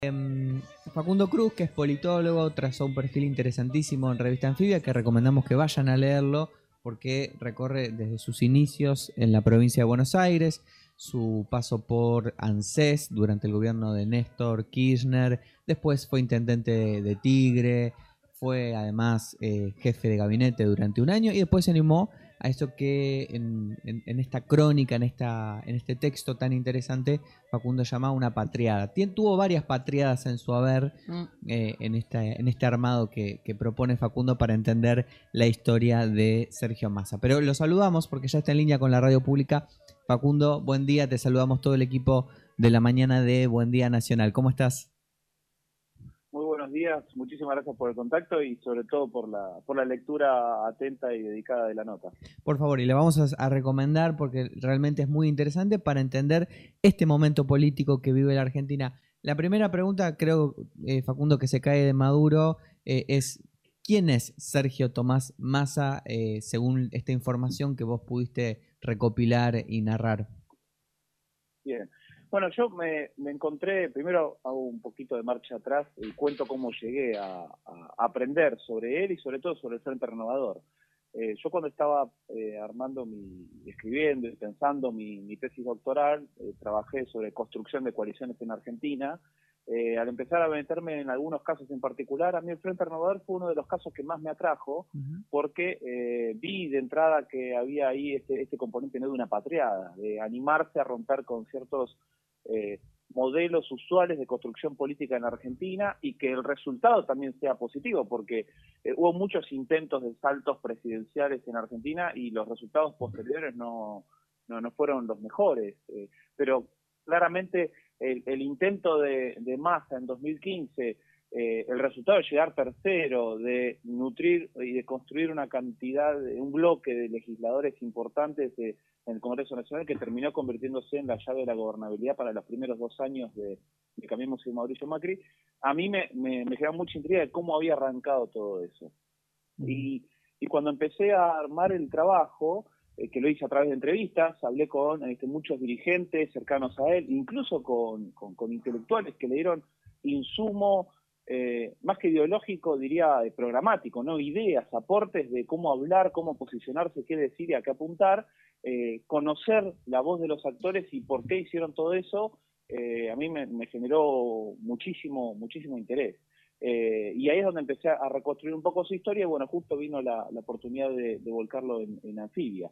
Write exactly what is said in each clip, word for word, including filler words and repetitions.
Em, Facundo Cruz, que es politólogo, trazó un perfil interesantísimo en Revista Anfibia que recomendamos que vayan a leerlo porque recorre desde sus inicios en la provincia de Buenos Aires, su paso por ANSES durante el gobierno de Néstor Kirchner, después fue intendente de, de Tigre, fue además eh, jefe de gabinete durante un año y después se animó a eso que en, en, en esta crónica, en, esta, en este texto tan interesante, Facundo llama una patriada. Tien, tuvo varias patriadas en su haber mm. eh, en, esta, en este armado que, que propone Facundo para entender la historia de Sergio Massa. Pero lo saludamos porque ya está en línea con la radio pública. Facundo, buen día, te saludamos todo el equipo de la mañana de Buen Día Nacional. ¿Cómo estás? Muy buenos días, muchísimas gracias por el contacto y sobre todo por la, por la lectura atenta y dedicada de la nota. Por favor, y le vamos a, a recomendar porque realmente es muy interesante para entender este momento político que vive la Argentina. La primera pregunta, creo, eh, Facundo, que se cae de Maduro, eh, es ¿quién es Sergio Tomás Massa, eh, según esta información que vos pudiste recopilar y narrar? Bien. Bueno, yo me, me encontré, primero hago un poquito de marcha atrás y cuento cómo llegué a, a aprender sobre él y sobre todo sobre el Frente Renovador. Eh, yo cuando estaba eh, armando mi, escribiendo y pensando mi, mi tesis doctoral, eh, trabajé sobre construcción de coaliciones en Argentina. Eh, al empezar a meterme en algunos casos en particular, a mí el Frente Renovador fue uno de los casos que más me atrajo, uh-huh. porque eh, vi de entrada que había ahí este, este componente no de una patriada, de animarse a romper con ciertos eh, modelos usuales de construcción política en Argentina y que el resultado también sea positivo, porque eh, hubo muchos intentos de saltos presidenciales en Argentina y los resultados posteriores no, no, no fueron los mejores, eh, pero claramente el, el intento de, de Massa en dos mil quince, eh, el resultado de llegar tercero, de nutrir y de construir una cantidad, un bloque de legisladores importantes de, en el Congreso Nacional que terminó convirtiéndose en la llave de la gobernabilidad para los primeros dos años de, de Cambiemos y Mauricio Macri, a mí me, me, me queda mucha intriga de cómo había arrancado todo eso. Y, y cuando empecé a armar el trabajo, eh, que lo hice a través de entrevistas, hablé con este, muchos dirigentes cercanos a él, incluso con, con, con intelectuales que le dieron insumo, eh, más que ideológico, diría eh, programático, ¿no? Ideas, aportes de cómo hablar, cómo posicionarse, qué decir y a qué apuntar, eh, conocer la voz de los actores y por qué hicieron todo eso, eh, a mí me, me generó muchísimo, muchísimo interés. Eh, y ahí es donde empecé a reconstruir un poco su historia y bueno, justo vino la, la oportunidad de, de volcarlo en, en Anfibia.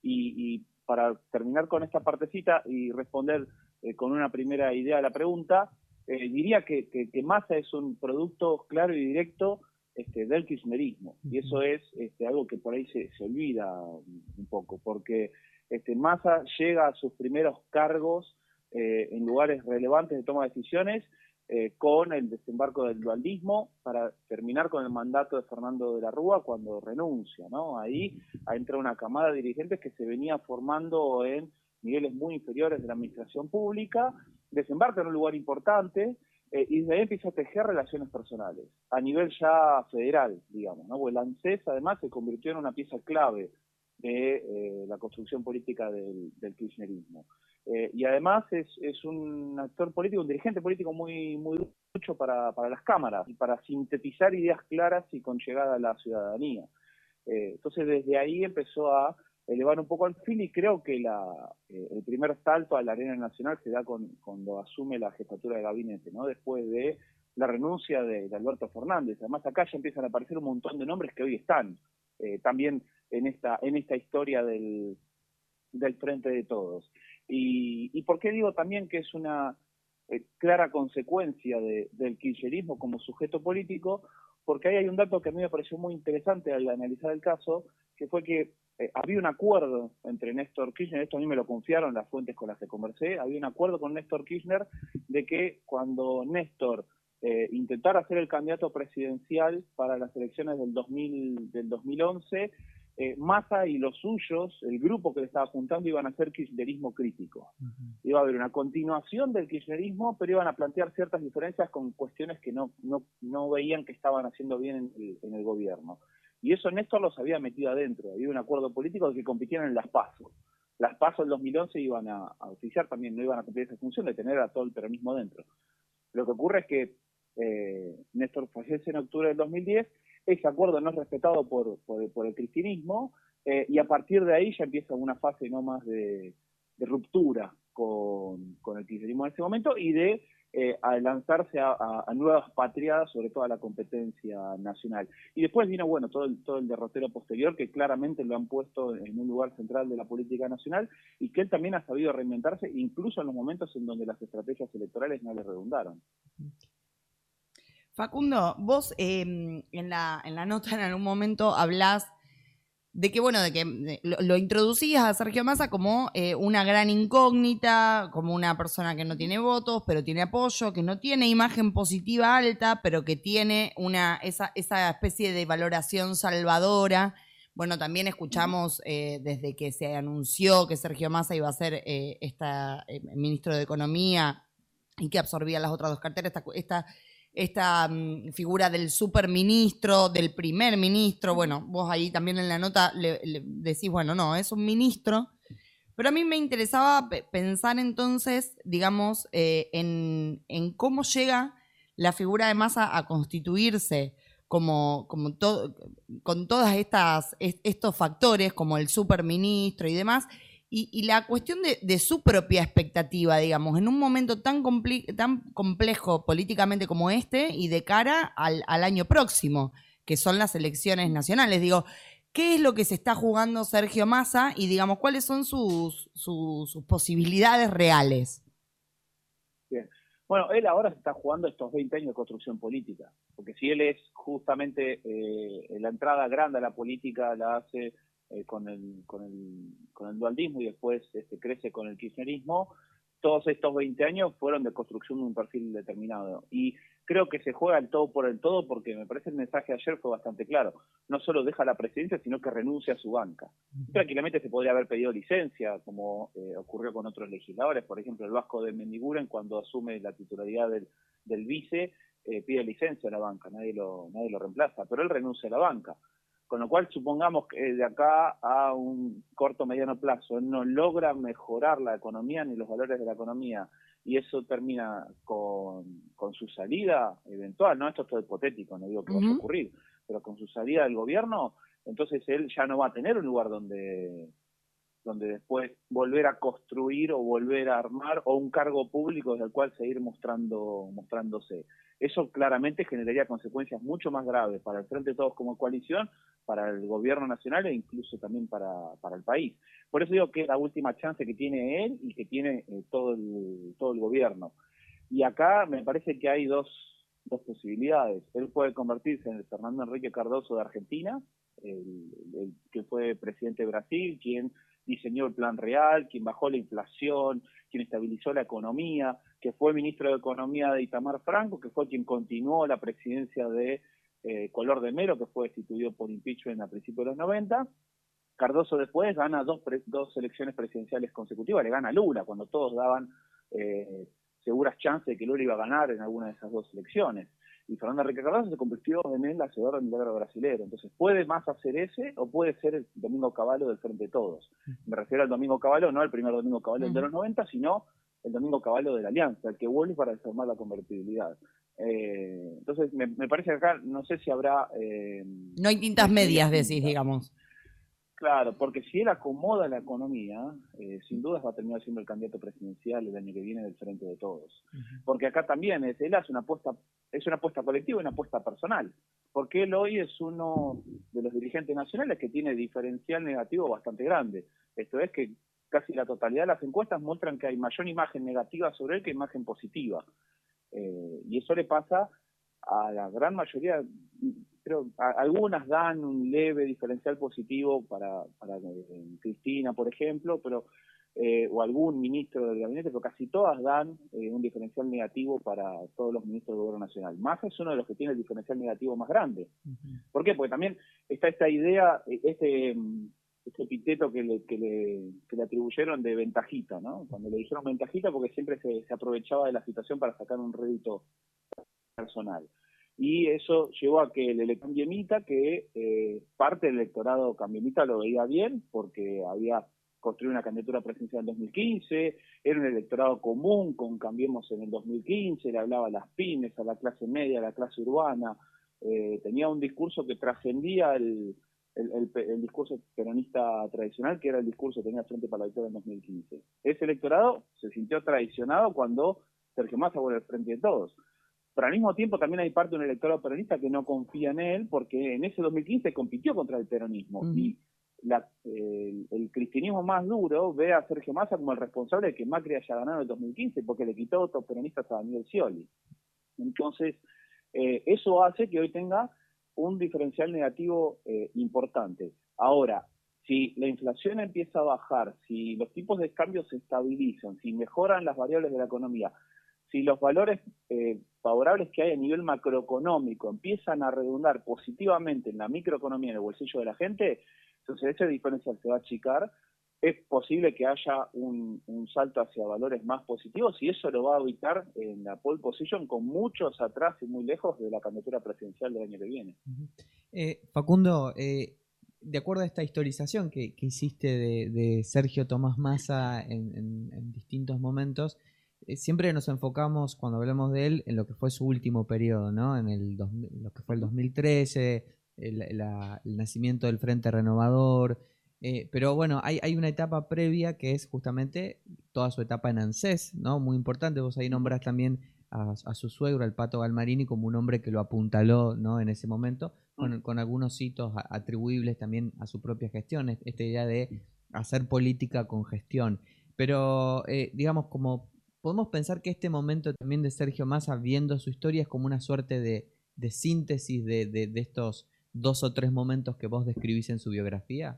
Y, y para terminar con esta partecita y responder eh, con una primera idea a la pregunta, eh, diría que, que, que Massa es un producto claro y directo este, del kirchnerismo. Y eso es este, algo que por ahí se, se olvida un poco, porque este, Massa llega a sus primeros cargos eh, en lugares relevantes de toma de decisiones, Eh, con el desembarco del dualdismo para terminar con el mandato de Fernando de la Rúa cuando renuncia, ¿no? Ahí entra una camada de dirigentes que se venía formando en niveles muy inferiores de la administración pública, desembarca en un lugar importante eh, y desde ahí empieza a tejer relaciones personales, a nivel ya federal, digamos, ¿no? Porque el ANSES además se convirtió en una pieza clave de eh, la construcción política del, del kirchnerismo. Eh, y además es, es un actor político, un dirigente político muy, muy mucho para, para las cámaras y para sintetizar ideas claras y con llegada a la ciudadanía. Eh, entonces desde ahí empezó a elevar un poco el fil y creo que la, eh, el primer salto a la arena nacional se da con, cuando asume la jefatura de gabinete, ¿no? Después de la renuncia de, de Alberto Fernández. Además acá ya empiezan a aparecer un montón de nombres que hoy están eh, también en esta, en esta historia del, del Frente de Todos. Y, y por qué digo también que es una eh, clara consecuencia de, del kirchnerismo como sujeto político, porque ahí hay un dato que a mí me pareció muy interesante al analizar el caso, que fue que eh, había un acuerdo entre Néstor Kirchner, esto a mí me lo confiaron las fuentes con las que conversé, había un acuerdo con Néstor Kirchner de que cuando Néstor eh, intentara ser el candidato presidencial para las elecciones del, dos mil, del dos mil once, Eh, Massa y los suyos, el grupo que le estaba juntando, iban a hacer kirchnerismo crítico. Uh-huh. Iba a haber una continuación del kirchnerismo, pero iban a plantear ciertas diferencias con cuestiones que no, no, no veían que estaban haciendo bien en el, en el gobierno. Y eso Néstor los había metido adentro. Había un acuerdo político de que compitieran en las PASO. Las PASO del dos mil once iban a, a oficiar también, no iban a cumplir esa función de tener a todo el peronismo dentro. Lo que ocurre es que eh, Néstor fallece en octubre del dos mil diez, ese acuerdo no es respetado por, por, por el cristianismo, eh, y a partir de ahí ya empieza una fase no más de, de ruptura con, con el kirchnerismo en ese momento y de eh, a lanzarse a, a, a nuevas patriadas, sobre todo a la competencia nacional. Y después vino, bueno, todo el, todo el derrotero posterior, que claramente lo han puesto en un lugar central de la política nacional, y que él también ha sabido reinventarse, incluso en los momentos en donde las estrategias electorales no le redundaron. Facundo, vos eh, en, la, en la nota en algún momento hablás de que, bueno, de que de, lo, lo introducías a Sergio Massa como eh, una gran incógnita, como una persona que no tiene votos, pero tiene apoyo, que no tiene imagen positiva alta, pero que tiene una esa, esa especie de valoración salvadora. Bueno, también escuchamos eh, desde que se anunció que Sergio Massa iba a ser eh, esta, eh, ministro de Economía y que absorbía las otras dos carteras, esta... esta esta um, figura del superministro, del primer ministro, bueno, vos ahí también en la nota le, le decís, bueno, no, es un ministro, pero a mí me interesaba p- pensar entonces, digamos, eh, en, en cómo llega la figura de Massa a constituirse como, como to- con todas estas est- estos factores, como el superministro y demás, y, y la cuestión de, de su propia expectativa, digamos, en un momento tan, compli- tan complejo políticamente como este y de cara al, al año próximo, que son las elecciones nacionales. Digo, ¿qué es lo que se está jugando Sergio Massa y, digamos, cuáles son sus, sus, sus posibilidades reales? Bien. Bueno, él ahora se está jugando estos veinte años de construcción política, porque si él es justamente eh, la entrada grande a la política la hace eh, con, el, con, el, con el dualdismo y después este, crece con el kirchnerismo, todos estos veinte años fueron de construcción de un perfil determinado. Y creo que se juega el todo por el todo porque me parece el mensaje de ayer fue bastante claro. No solo deja la presidencia, sino que renuncia a su banca. Tranquilamente se podría haber pedido licencia, como eh, ocurrió con otros legisladores. Por ejemplo, el Vasco de Mendiguren, cuando asume la titularidad del, del vice, eh, pide licencia a la banca, nadie lo, nadie lo reemplaza, pero él renuncia a la banca. Con lo cual, supongamos que de acá a un corto mediano plazo él no logra mejorar la economía ni los valores de la economía, y eso termina con, con su salida eventual, no, esto es todo hipotético, no digo que vaya a ocurrir, pero con su salida del gobierno, entonces él ya no va a tener un lugar donde, donde después volver a construir o volver a armar, o un cargo público desde el cual seguir mostrando, mostrándose. Eso claramente generaría consecuencias mucho más graves para el Frente de Todos como coalición, para el gobierno nacional e incluso también para, para el país. Por eso digo que es la última chance que tiene él y que tiene eh, todo, el, todo el gobierno. Y acá me parece que hay dos, dos posibilidades. Él puede convertirse en el Fernando Enrique Cardoso de Argentina, el, el que fue presidente de Brasil, quien diseñó el plan real, quien bajó la inflación, quien estabilizó la economía, que fue ministro de Economía de Itamar Franco, que fue quien continuó la presidencia de eh, Color de Melo, que fue destituido por impeachment a principios de los noventa. Cardoso después gana dos, pre, dos elecciones presidenciales consecutivas, le gana a Lula, cuando todos daban eh, seguras chances de que Lula iba a ganar en alguna de esas dos elecciones. Y Fernando Enrique Cardoso se convirtió en el hacedor del milagro brasilero. Entonces, puede más hacer ese o puede ser el Domingo Cavallo del Frente de Todos. Me refiero al Domingo Cavallo, no el primer Domingo Cavallo uh-huh. de los noventa, sino el Domingo Cavallo de la Alianza, el que vuelve para desarmar la convertibilidad. Eh, entonces, me, me parece que acá, no sé si habrá... Eh, no hay tintas medias, decís, digamos. Claro, porque si él acomoda la economía, eh, sin dudas va a terminar siendo el candidato presidencial el año que viene del Frente de Todos. Uh-huh. Porque acá también es, él hace una apuesta, es una apuesta colectiva y una apuesta personal. Porque él hoy es uno de los dirigentes nacionales que tiene diferencial negativo bastante grande. Esto es que casi la totalidad de las encuestas muestran que hay mayor imagen negativa sobre él que imagen positiva. Eh, y eso le pasa a la gran mayoría. Creo, a, algunas dan un leve diferencial positivo para, para eh, Cristina, por ejemplo, pero eh, o algún ministro del gabinete, pero casi todas dan eh, un diferencial negativo para todos los ministros del gobierno nacional. Massa es uno de los que tiene el diferencial negativo más grande. Uh-huh. ¿Por qué? Porque también está esta idea, este, este epíteto que le, que, le, que le atribuyeron de ventajita, ¿no? Cuando le dijeron ventajita porque siempre se, se aprovechaba de la situación para sacar un rédito personal. Y eso llevó a que el electorado cambiemita, que eh, parte del electorado cambiemita lo veía bien, porque había construir una candidatura presidencial en dos mil quince, era un electorado común con Cambiemos en el dos mil quince, le hablaba a las pymes, a la clase media, a la clase urbana, eh, tenía un discurso que trascendía el, el, el, el discurso peronista tradicional, que era el discurso que tenía Frente para la Victoria en dos mil quince. Ese electorado se sintió traicionado cuando Sergio Massa vuelve al frente de todos. Pero al mismo tiempo también hay parte de un electorado peronista que no confía en él, porque en ese dos mil quince compitió contra el peronismo. Uh-huh. Y la, eh, el cristianismo más duro ve a Sergio Massa como el responsable de que Macri haya ganado en el dos mil quince, porque le quitó votos peronistas a Daniel Scioli. Entonces, eh, eso hace que hoy tenga un diferencial negativo eh, importante. Ahora, si la inflación empieza a bajar, si los tipos de cambio se estabilizan, si mejoran las variables de la economía, si los valores eh, favorables que hay a nivel macroeconómico empiezan a redundar positivamente en la microeconomía, en el bolsillo de la gente, entonces ese diferencial se va a achicar. Es posible que haya un, un salto hacia valores más positivos y eso lo va a ubicar en la pole position con muchos atrás y muy lejos de la candidatura presidencial del año que viene. Eh, Facundo, eh, de acuerdo a esta historización que, que hiciste de, de Sergio Tomás Massa en, en, en distintos momentos, eh, siempre nos enfocamos, cuando hablamos de él, en lo que fue su último periodo, ¿no? En el dos, lo que fue el dos mil trece, el, la, el nacimiento del Frente Renovador. Eh, pero bueno, hay, hay una etapa previa que es justamente toda su etapa en ANSES, ¿no? Muy importante. Vos ahí nombrás también a, a su suegro, al Pato Galmarini, como un hombre que lo apuntaló, ¿no? En ese momento, con, con algunos hitos atribuibles también a su propia gestión, esta idea de hacer política con gestión. Pero, eh, digamos, como podemos pensar que este momento también de Sergio Massa, viendo su historia, es como una suerte de, de síntesis de, de, de estos dos o tres momentos que vos describís en su biografía.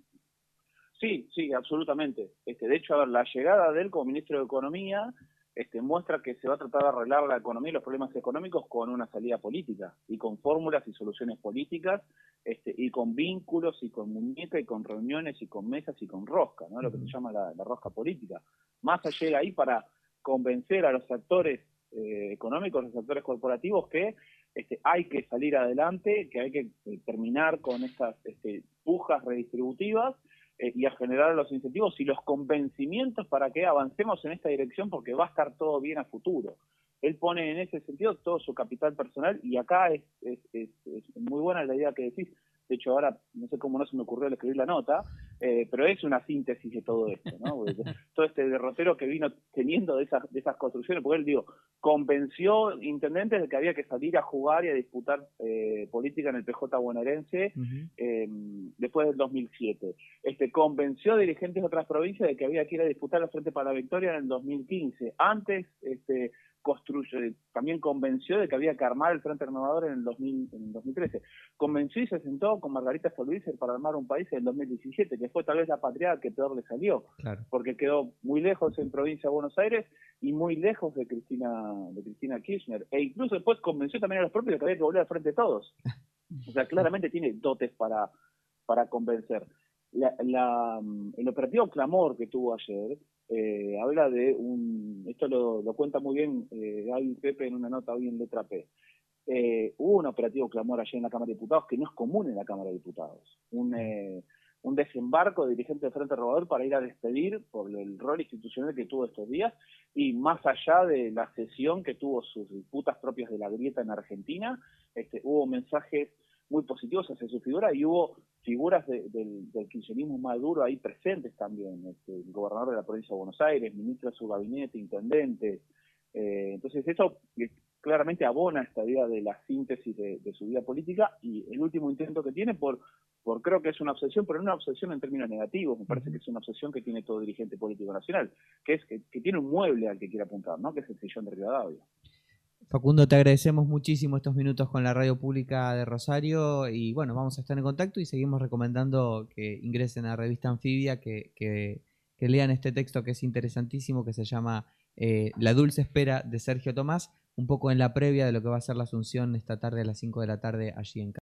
Sí, sí, absolutamente. Este, de hecho, a ver, la llegada de él como ministro de Economía este, muestra que se va a tratar de arreglar la economía y los problemas económicos con una salida política, y con fórmulas y soluciones políticas, este, y con vínculos, y con muñecas, y con reuniones, y con mesas, y con rosca, ¿no? Lo que se llama la, la rosca política. Massa llega ahí para convencer a los actores eh, económicos, los actores corporativos, que este, hay que salir adelante, que hay que eh, terminar con estas este, pujas redistributivas, Eh, y a generar los incentivos y los convencimientos para que avancemos en esta dirección, porque va a estar todo bien a futuro. Él pone en ese sentido todo su capital personal, y acá es, es, es, es muy buena la idea que decís. De hecho, ahora no sé cómo no se me ocurrió escribir la nota, eh, pero es una síntesis de todo esto, ¿no? Todo este derrotero que vino teniendo de esas, de esas construcciones, porque él, digo, convenció intendentes de que había que salir a jugar y a disputar eh, política en el P J bonaerense uh-huh. eh, después del dos mil siete. Este, convenció a dirigentes de otras provincias de que había que ir a disputar la Frente para la Victoria en el dos mil quince. Antes, este, construye, también convenció de que había que armar el Frente Renovador en el, dos mil, en el dos mil trece. Convenció y se sentó con Margarita Stolbizer para armar un país en el dos mil diecisiete, que fue tal vez la patriada que peor le salió, claro, porque quedó muy lejos en provincia de Buenos Aires y muy lejos de Cristina, de Cristina Kirchner. E incluso después convenció también a los propios de que había que volver al frente de todos. O sea, claramente tiene dotes para, para convencer. La, la, el operativo Clamor que tuvo ayer eh, habla de un, esto lo, lo cuenta muy bien eh, Gaby Pepe en una nota hoy en Letra P. Eh, hubo un operativo Clamor ayer en la Cámara de Diputados que no es común en la Cámara de Diputados. Un, eh, un desembarco de dirigentes del Frente Renovador para ir a despedir por el rol institucional que tuvo estos días, y más allá de la sesión que tuvo sus disputas propias de la grieta en Argentina, este, hubo mensajes muy positivos hacia su figura, y hubo figuras de, de, del kirchnerismo más duro ahí presentes también, este, el gobernador de la provincia de Buenos Aires, ministro de su gabinete, intendentes. Eh, entonces eso claramente abona esta idea de la síntesis de, de su vida política, y el último intento que tiene por, por creo que es una obsesión, pero no una obsesión en términos negativos, me parece que es una obsesión que tiene todo dirigente político nacional, que es que, que tiene un mueble al que quiere apuntar, ¿no? Que es el sillón de Rivadavia. Facundo, te agradecemos muchísimo estos minutos con la Radio Pública de Rosario, y bueno, vamos a estar en contacto y seguimos recomendando que ingresen a Revista Anfibia, que, que, que lean este texto que es interesantísimo, que se llama eh, La Dulce Espera, de Sergio Tomás, un poco en la previa de lo que va a ser la Asunción esta tarde a las cinco de la tarde allí en